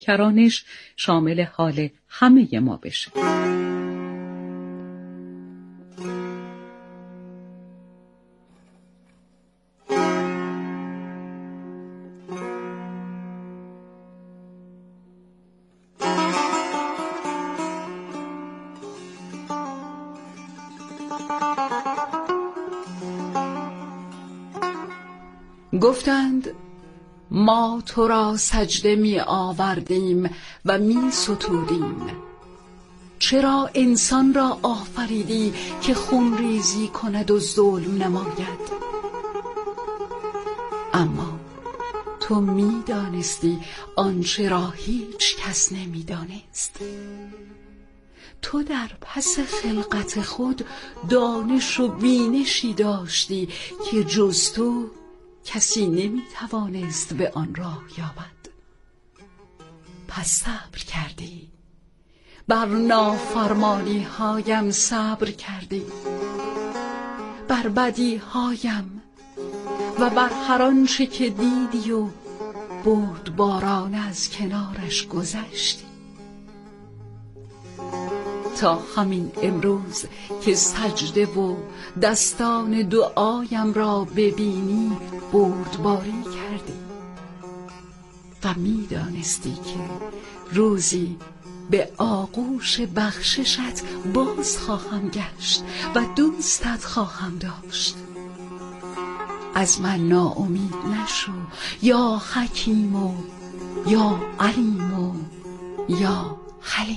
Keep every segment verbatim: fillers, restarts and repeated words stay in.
کرانش شامل حال همه ما بشه. گفتند ما تو را سجده می آوردیم و می ستودیم. چرا انسان را آفریدی که خون ریزی کند و ظلم نماید؟ اما تو می دانستی آنچه را هیچ کس نمی دانست. تو در پس خلقت خود دانش و بینشی داشتی که جز تو کسی نمی توانست به آن راه یابد. پس صبر کردی، بر نافرمانی هایم صبر کردی، بر بدی هایم و بر هر آنچه که دیدی و بردباران از کنارش گذشتی، تا همین امروز که سجده و دستان دعایم را ببینی بردباری کردی و می دانستی که روزی به آغوش بخششت باز خواهم گشت و دوستت خواهم داشت. از من ناامید نشو یا حکیم و یا علیم و یا حلیم.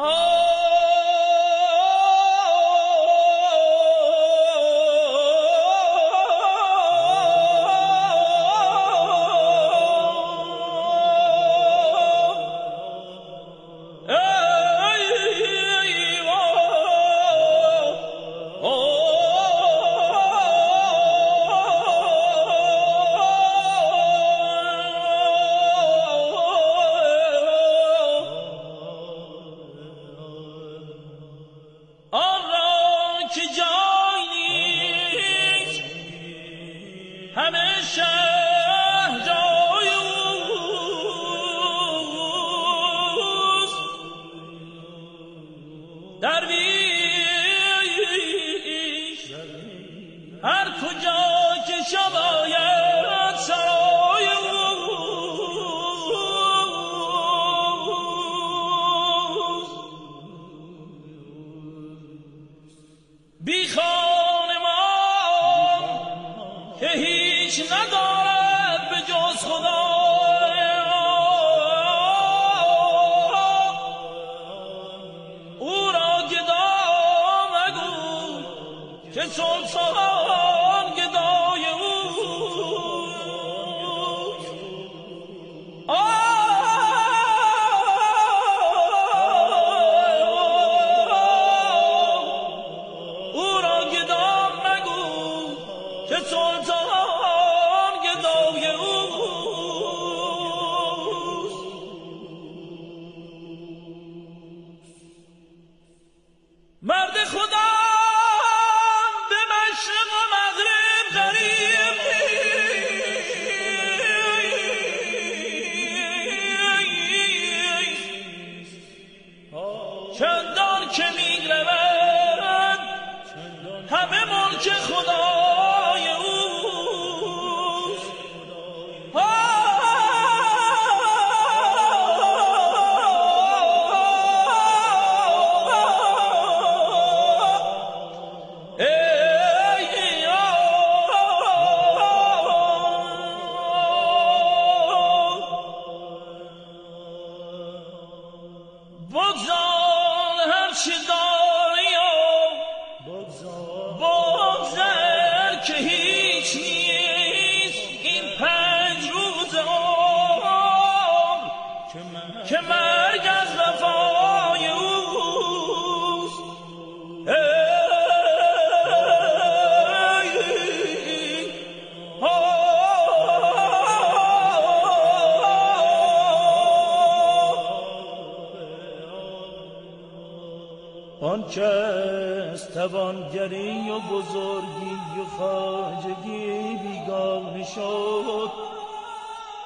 آنچه از توانگری و بزرگی و خواجگی بیگانه شد،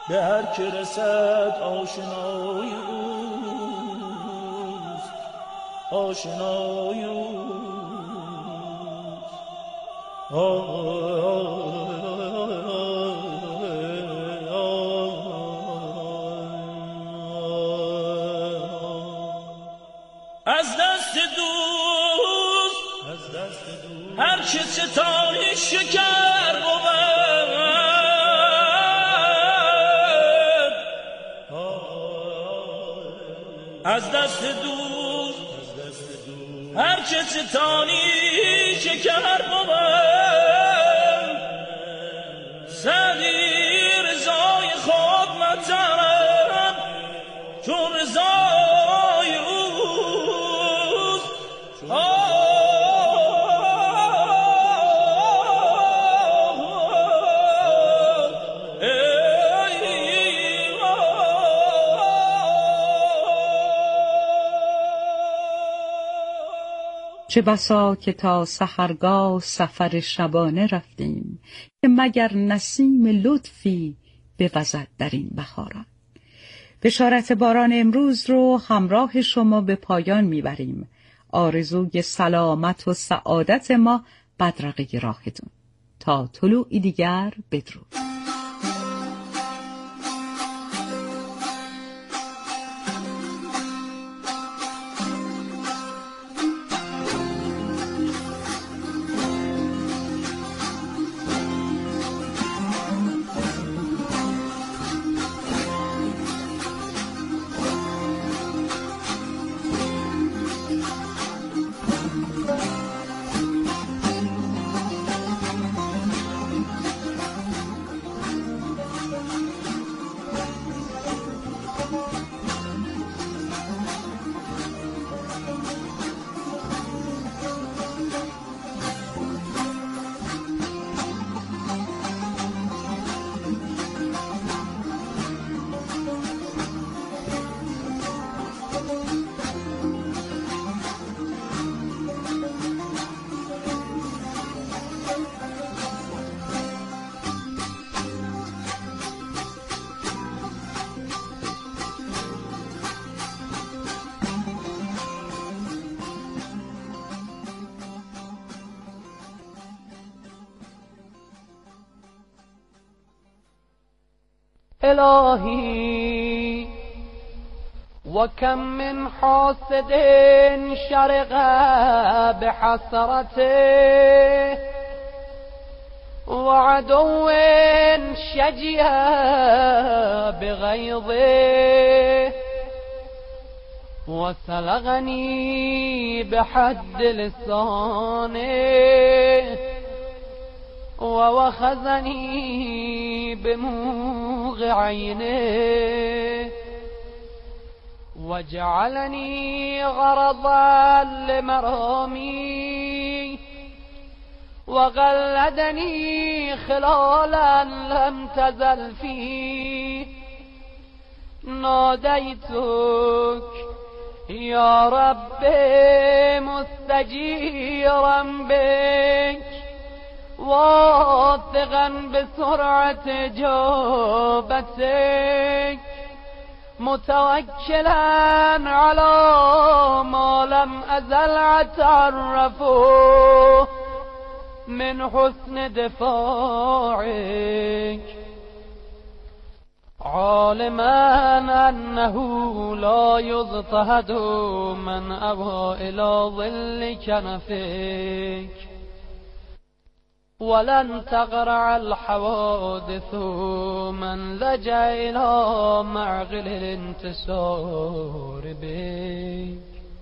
به هر که رسد آشنای اوست، آشنای اوست. از دست دوست هر چه ستانی شکر بود، از دست دوست هر چه ستانی شکر بود. سعدی رضای خود مطرب چون رضای اوست. چه بسا که تا سحرگاه سفر شبانه رفتیم، که مگر نسیم لطفی بوزد در این بهاران. بشارت باران امروز رو همراه شما به پایان میبریم. آرزوی سلامت و سعادت ما بدرقه راهتون. تا طلوعی دیگر بدرود. إلهي وكم من حاسد شرق بحسرته وعدو شجي بغيظه وسلغني بحد لسانه ووخزني بموغ عينه وجعلني غرضا لمرامي وغلدني خلالا لم تزل فيه. ناديتك يا رب مستجيرا بك واثقا بسرعة جوبتك متوكلا على ما لم أزل أتعرفه من حسن دفاعك عالما أنه لا يضطهد من أبى إلى ظل كنفك ولن تغرع الحوادث من لجأ إلى معقل الانتصار بك.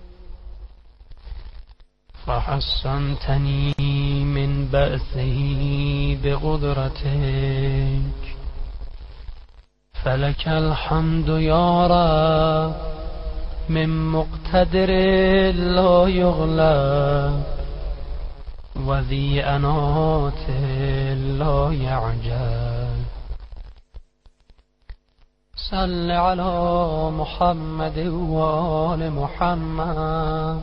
فحصنتني من بأسه بقدرتك فلك الحمد يا رب من مقتدر لا يغلب وذي أنات لا يعجل. صل على محمد وآل محمد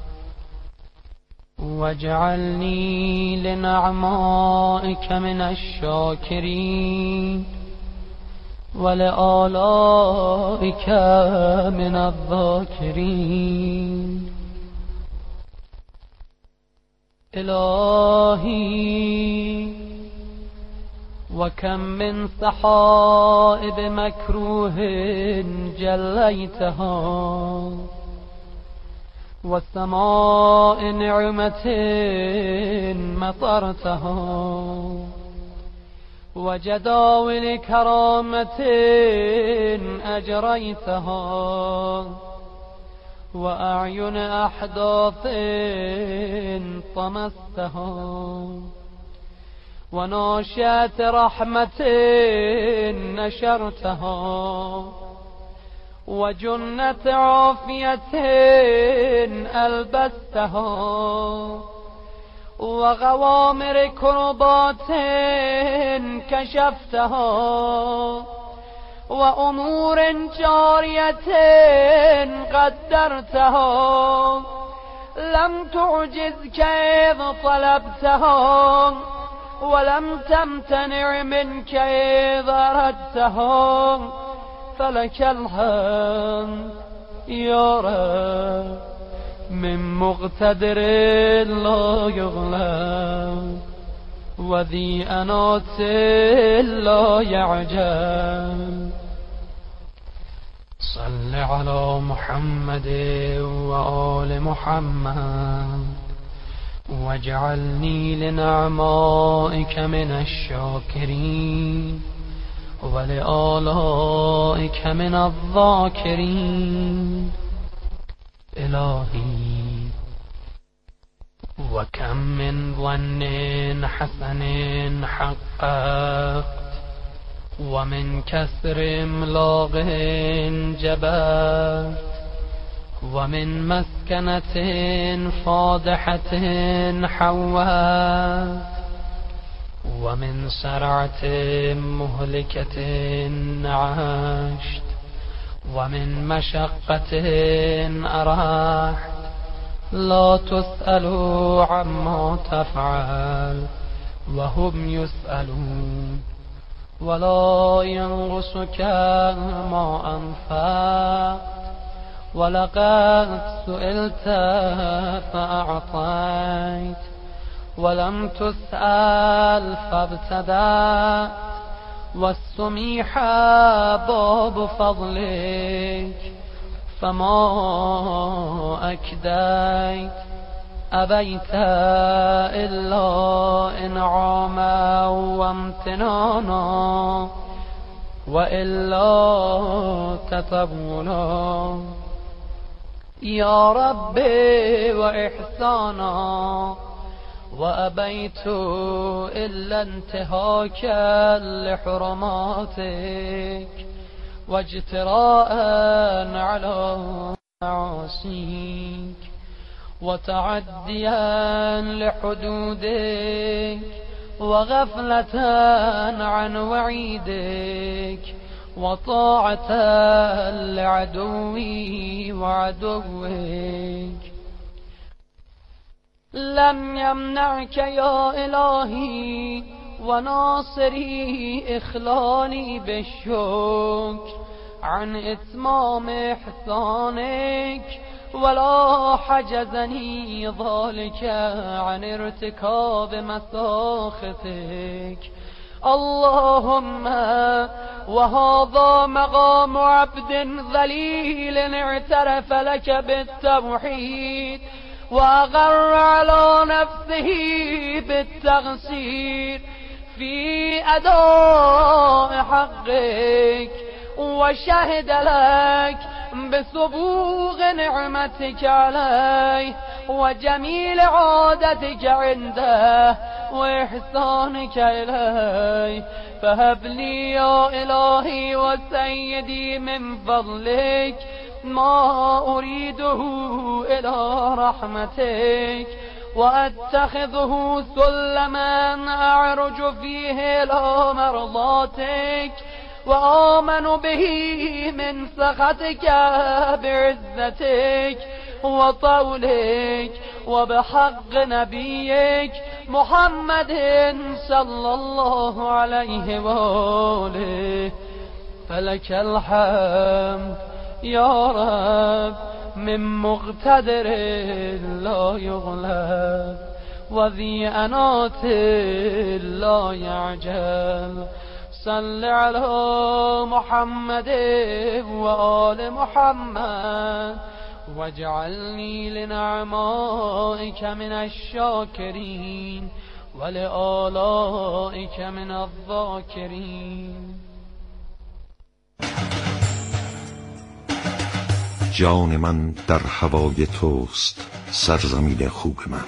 واجعلني لنعمائك من الشاكرين ولآلائك من الذاكرين. إلهي وكم من سحائب مكروه جليتها، وسماء نعمة مطرتها، وجداول كرامة أجريتها، وأعين أحداث طمستها، وناشئة رحمة نشرتها، وجنة عافية ألبستها، وغوامر كربات كشفتها، وأمور جارية قدرتها، لم تعجزك إذ طلبتها، ولم تمتنع منك إذ أردتها، فلك الحمد يا رب من مقتدر لا يغلب، وذي أنات لا يعجب. صل على محمد وآل محمد، واجعلني لنعمائك من الشاكرين، ولآلائك من الذاكرين. إلهي وكم من ظن حسن حققت، ومن كسر املاق جبت، ومن مسكنة فاضحة حوت، ومن سرعة مهلكة عشت، ومن مشقة أرحت. لا تسأل عما تفعل وهم يسألون، ولا ينقصك ما أنفقت، ولقد سئلت فأعطيت، ولم تسأل فابتدأت، والسميح باب فضلك فما أكديت. أبيت إلا إنعاما وامتنانا، وإلا تطولا يا ربي وإحسانا. وأبيت إلا انتهاكا لحرماتك، واجتراء على معاصيك، وتعديا لحدودك، وغفلة عن وعيدك، وطاعة لعدوي وعدوك. لم يمنعك يا إلهي وناصري إخلالي بالشكر عن إتمام إحسانك، ولا حجزني ذلك عن ارتكاب مساختك. اللهم وهذا مقام عبد ذليل اعترف لك بالتوحيد، وأغر على نفسه بالتقصير في أداء حقك، وشهد لك بسبوغ نعمتك عليه، وجميل عادتك عنده، وإحسانك إليه. فهب لي يا إلهي وسيدي من فضلك ما أريده إلى رحمتك، وأتخذه سلما أعرج فيه إلى مرضاتك، وآمن به من سخطك بعزتك وطولك، وبحق نبيك محمد صلى الله عليه وآله. فلك الحمد یا رب من مقتدر لا یغلب و ذی انات لا یعجل صل علی محمد و آل محمد واجعلنی لنعمائک من الشاکرین ولآلائک من الذاکرین. جان من در هوای توست سرزمین خوب من.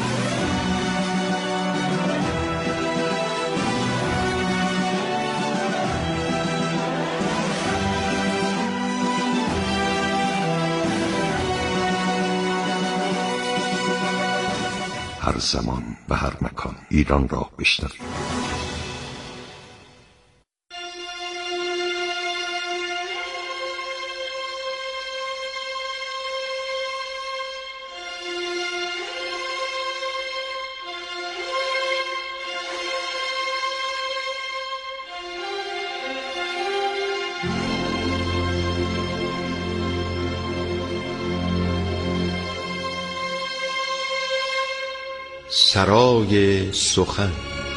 هر زمان و هر مکان ایران را بشنوید. سرای سخن.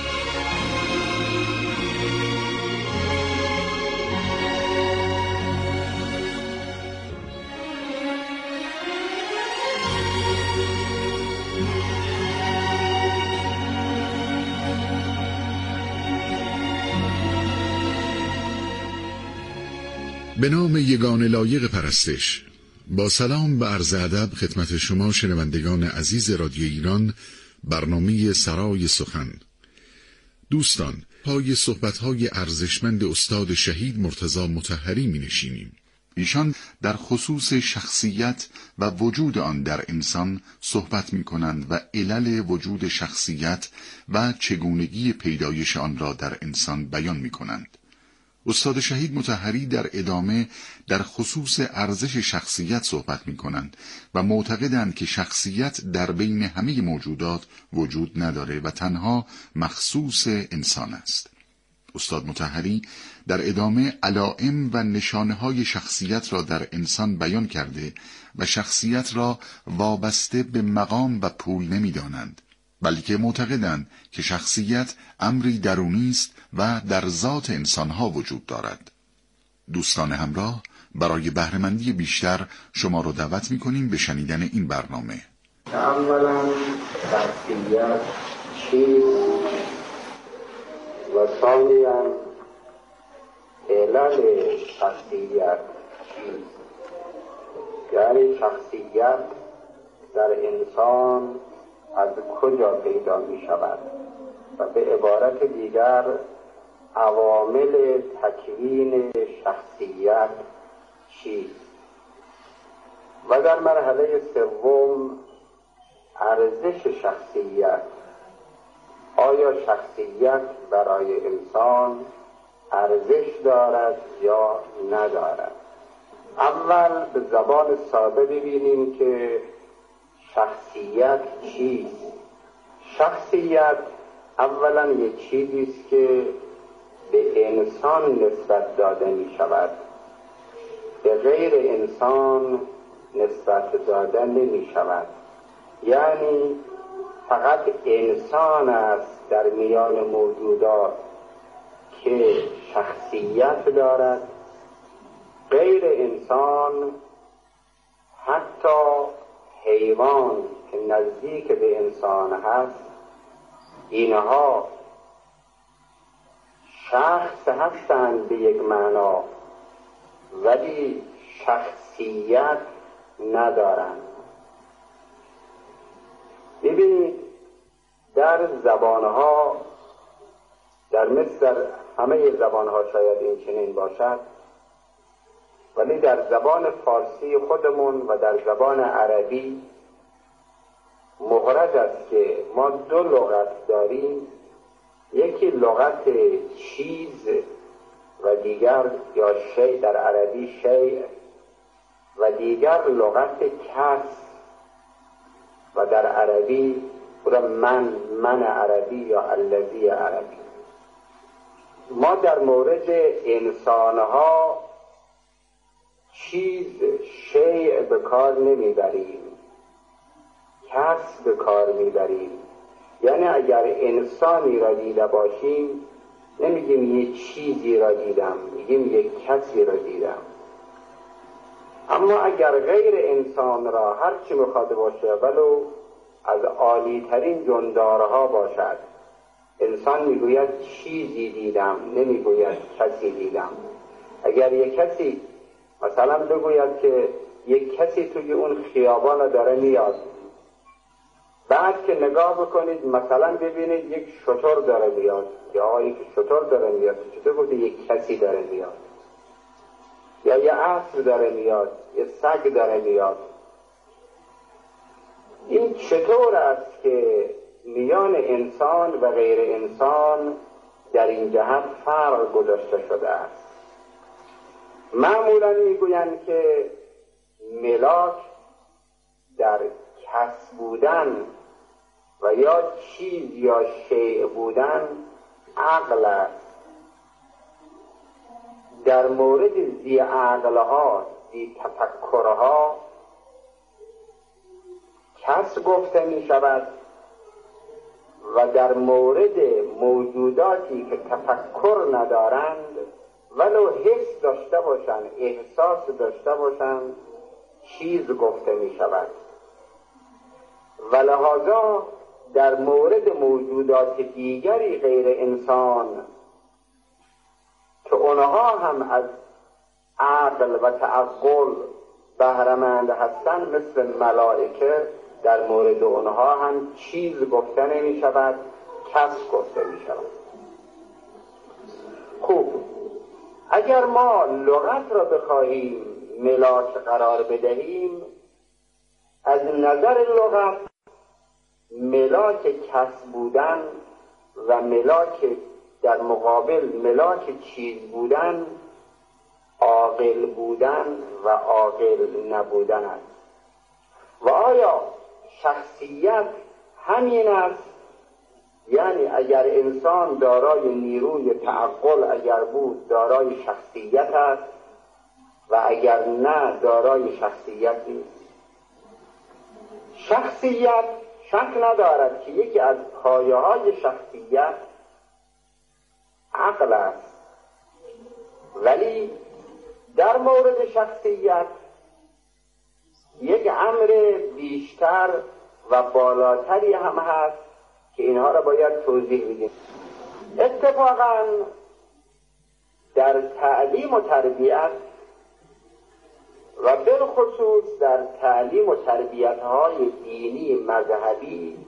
به نام یگانه لایق پرستش، با سلام و عرض ادب خدمت شما شنوندگان عزیز رادیو ایران، برنامه سرای سخن. دوستان، پای صحبت‌های ارزشمند استاد شهید مرتضی مطهری می نشینیم. ایشان در خصوص شخصیت و وجود آن در انسان صحبت می کنند و علل وجود شخصیت و چگونگی پیدایش آن را در انسان بیان می کنند. استاد شهید مطهری در ادامه در خصوص ارزش شخصیت صحبت می کنند و معتقدند که شخصیت در بین همه موجودات وجود نداره و تنها مخصوص انسان است. استاد مطهری در ادامه علائم و نشانه‌های شخصیت را در انسان بیان کرده و شخصیت را وابسته به مقام و پول نمی دانند، بلکه معتقدند که شخصیت امری درونی است و در ذات انسانها وجود دارد. دوستان همراه، برای بهره‌مندی بیشتر شما رو دعوت می‌کنیم به شنیدن این برنامه. اولا شخصیت چیست و ثانیا علل شخصیت چیست؟ یعنی شخصیت در انسان از کجا پیدا می شود و به عبارت دیگر عوامل تکوین شخصیت چیست؟ و در مرحله سوم ارزش شخصیت. آیا شخصیت برای انسان ارزش دارد یا ندارد؟ اول به زبان ساده ببینیم که شخصیت چیست؟ شخصیت اولا یک چیزی است که به انسان نسبت داده می شود، به غیر انسان نسبت داده نمی شود. یعنی فقط انسان است در میان موجودات که شخصیت دارد، غیر انسان حتی حیوان که نزدیک به انسان هست اینها شخص هستند به یک معنا ولی شخصیت ندارند. ببینید در زبانها، در مثل همه زبانها شاید این چنین باشد، ولی در زبان فارسی خودمون و در زبان عربی مخرج است که ما دو لغت داریم، یکی لغت چیز و دیگر یا شی در عربی شیء و دیگر لغت کس و در عربی من من عربی یا الذی عربی. ما در مورد انسانها چیز شیء به کار نمیبریم، کس به کار میبریم. یعنی اگر انسانی را دیده باشیم نمیگیم یه چیزی را دیدم، میگیم یک کسی را دیدم. اما اگر غیر انسان را هر چی میخواد باشه، ولو از عالی ترین جندارها باشد، انسان میگوید چیزی دیدم، نمیگوید کسی دیدم. اگر یک کسی مثلا بگوید که یک کسی توی اون خیابان داره میاد، بعد که نگاه بکنید مثلا ببینید یک شتر داره میاد، یا آقا یک شتر داره میاد، چطور گفته یک کسی داره میاد؟ یا یه اسب داره میاد، یه سگ داره میاد. این چطور است که میان انسان و غیر انسان در این جهت فرق گذاشته شده است؟ معمولا میگویند که ملاک در کس بودن و یا چیز یا شیء بودن عقل است. در مورد ذی عقلها، ذی تفکرها کس گفته می شود و در مورد موجوداتی که تفکر ندارند ولو حس داشته باشند، احساس داشته باشند، چیز گفته می شود. و لذا در مورد موجودات دیگری غیر انسان که اونها هم از عقل و تعقل بهره‌مند هستند مثل ملائکه، در مورد اونها هم چیز گفته نمی شود، کس گفته می شود. خوب، اگر ما لغت را بخواهیم ملاک قرار بدهیم، از نظر لغت ملاک کس بودن و ملاک در مقابل ملاک چیز بودن عاقل بودن و عاقل نبودن است. و آیا شخصیت همین است؟ یعنی اگر انسان دارای نیروی تعقل اگر بود دارای شخصیت است و اگر نه دارای شخصیت نیست. شخصیت شک ندارد که یکی از پایه های شخصیت عقل است، ولی در مورد شخصیت یک امر بیشتر و بالاتری هم هست که اینها را باید توضیح بدیم. اتفاقا در تعلیم و تربیت و بالخصوص در تعلیم و تربیت‌های دینی مذهبی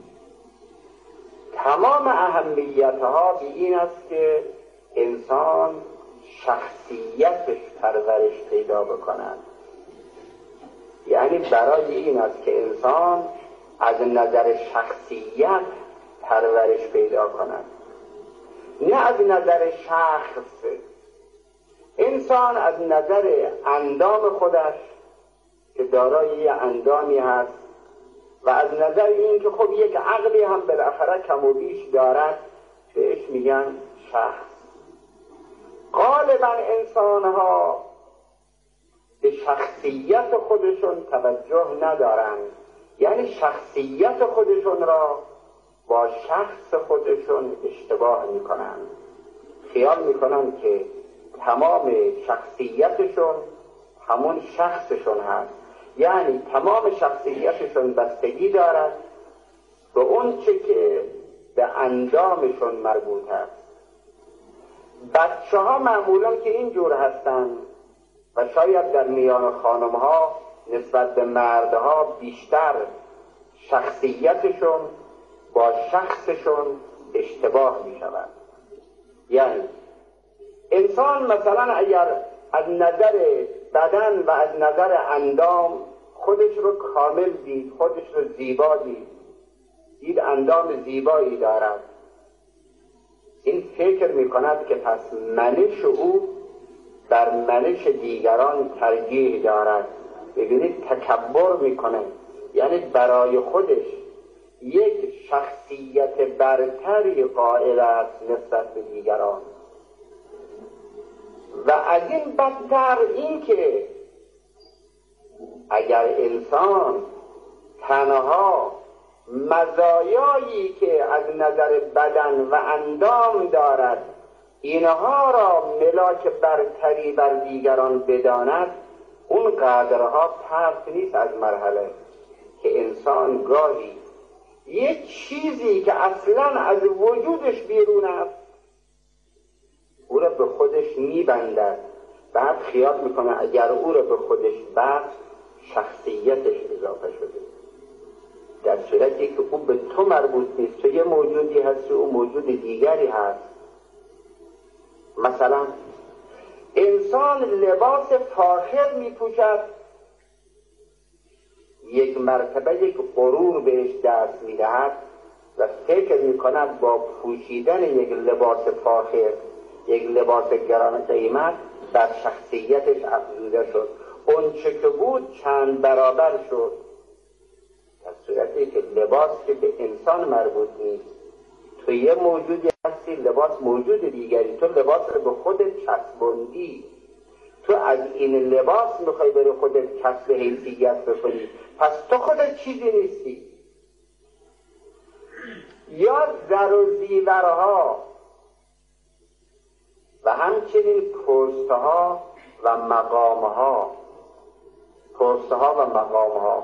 تمام اهمیت‌ها به این است که انسان شخصیتش پرورش پیدا بکند. یعنی برای این است که انسان از نظر شخصیت پرورش پیدا کند، نه از نظر شخص. انسان از نظر اندام خودش که دارای یه اندامی هست و از نظر این که خب یک عقلی هم بالاخره کم و بیش دارد بهش میگن شخص. غالبا انسانها به شخصیت خودشون توجه ندارند، یعنی شخصیت خودشون را با شخص خودشون اشتباه میکنند. خیال میکنند که تمام شخصیتشون همون شخصشون هست، یعنی تمام شخصیتشون بستگی دارد به اون چه که به اندامشون مربوط است. بچه ها معمولا که اینجور هستن و شاید در میان خانم ها نسبت به مردها بیشتر شخصیتشون با شخصشون اشتباه می شود. یعنی انسان مثلا اگر از نظر بدن و از نظر اندام خودش رو کامل دید، خودش رو زیبا دید، دید اندام زیبایی دارد، این فکر می کند که پس منش او بر منش دیگران ترجیح دارد. ببینید تکبر می کنه، یعنی برای خودش یک شخصیت برتری قائل است نسبت به دیگران. و از این بدتر این که اگر انسان تنها مزایایی که از نظر بدن و اندام دارد اینها را ملاک برتری بر دیگران بداند، اون قدرها پرت نیست از مرحله که انسان گاهی یک چیزی که اصلا از وجودش بیرون است او را به خودش میبندد، بعد خیال میکنه اگر او را به خودش بست شخصیتش اضافه شده، در صورتی که او به تو مربوط نیست. تو یه موجودی هستی، او موجود دیگری هست. مثلا انسان لباس فاخر میپوشد، یک مرتبه یک غرور بهش دست میدهد و فکر میکند با پوشیدن یک لباس فاخر، یک لباس گران قیمت، در شخصیتش افزوده شد، اون چه که بود چند برابر شد. در صورتی که لباس که به انسان مربوط نیست، تو یه موجودی هستی، لباس موجود دیگری، تو لباس رو به خودت چسبوندی، تو از این لباس میخوای بری خودت کسب حیثیت بکنی، پس تو خودت چیزی نیستی. یا زر و زیورها و همچنین پستها و مقامها پستها و مقامها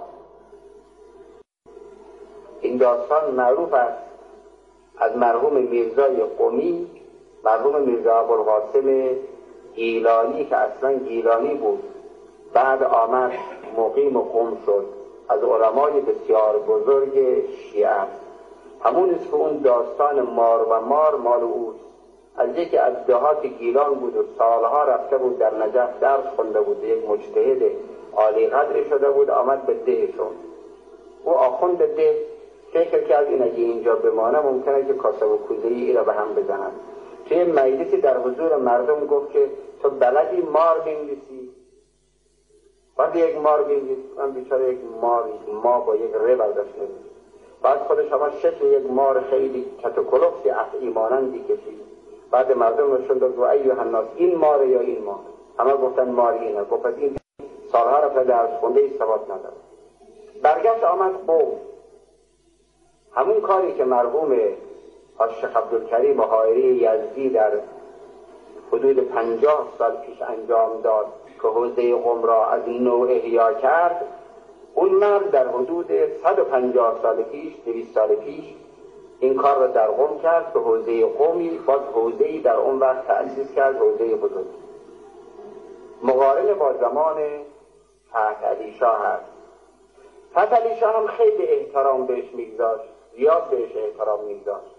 این داستان معروف است از مرحوم میرزای قمی، مرحوم میرزا ابوالقاسم گیلانی که اصلا گیلانی بود، بعد آمد مقیم قم شد، از علمای بسیار بزرگ شیعه است. همون است که اون داستان مار و مار مال اوست. از یکی از دهات گیلان بود و سالها رفته بود در نجف درس خونده بود، یک مجتهد عالی قدری شده بود، آمد به دهشون. او آخوند ده فکر کرد این اگه اینجا بمانه ممکنه که کاسه و کوزه ای را به هم بزنن. توی مجلسی در حضور مردم گفت که تو بلدی مار بنویسی؟ بعد یک مار بنویس. من بیچاره یک مار ما با یک ره برداشت نویس. بعد خودش هم شکل یک مار خیلی کتوکلوفتی ایمانندی کشید. بعد مردم نشون داد و ایها الناس این مار یا این مار؟ همه گفتن مار اینه. گفت این سالها رفته درس خونده ای ثبات نداره. برگشت آمد قم. همون کاری که مرحوم شیخ عبدالکریم حائری یزدی در حدود پنجاه سال پیش انجام داد که حوزه قم را از نو احیا کرد، اون مرد در حدود صد و پنجاه سال پیش، دویست سال پیش این کار را در قم کرد که حوزه قمی باز حوزه‌ای در اون وقت تأسیس کرد، حوزه حدود مقارن با زمان فتح علی شاه هست. فتح علی شاه هم خیلی احترام بهش میگذاشت، زیاد بهش احترام میگذاشت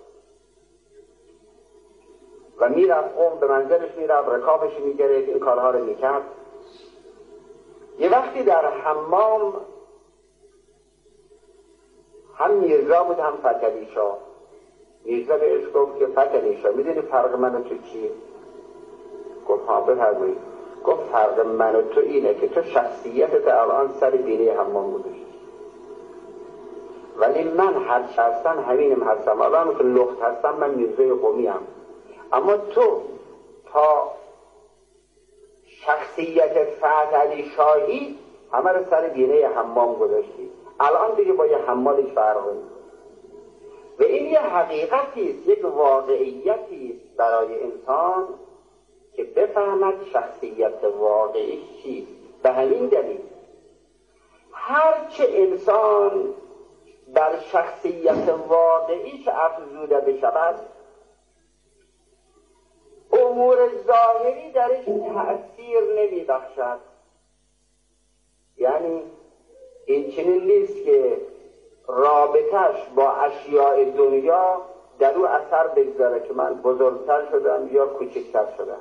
و میرفت قم، به منزلش میرفت، رکابش میگرفت، این کارها رو میکرد. یه وقتی در حمام هم میرزا بود هم فتح علی شاه. میرزا بهش گفت که فتح علی شاه میدونی فرق من و تو چیه؟ گفت ها بفرمایید. گفت فرق من و تو اینه که تو شخصیتت الان سر بینه حمام گذاشتی، ولی من هر چه هستم همینم هستم. الان که لخت هستم من میرزای قمی هم، اما تو تا شخصیت فتح علی شاهی همه رو سر بینه حمام گذاشتی، الان دیگه با یه حمالش فرق نیست. و این یه حقیقتی است، یک واقعیتی است برای انسان که بفهمد شخصیت واقعی چیست. به همین دلیل هرچه انسان در شخصیت واقعیش افزوده بشود، امور ظاهری درش تأثیر نمی بخشد. یعنی این چنین نیست که رابطش با اشیاء دنیا در او اثر بگذاره که من بزرگتر شدم یا کوچکتر شدم.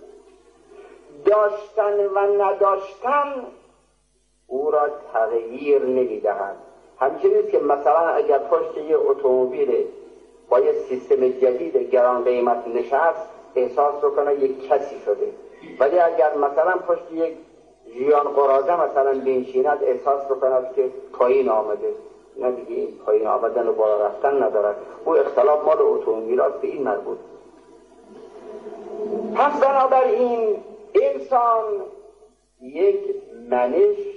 داشتن و نداشتن او را تغییر نمی دهد. همچنین که مثلا اگر پشت یه اتومبیل با یه سیستم جدید گران قیمت نشست احساس بکنه یک کسی شده، ولی اگر مثلا پشت یک ژیان قرازه مثلا بنشیند احساس بکند که پایین آمده. نه دیگه این پایین آمدن و بالا رفتن ندارد. او اختلاف مال اتومبیل است به این مربوط. پس بنابراین انسان یک منش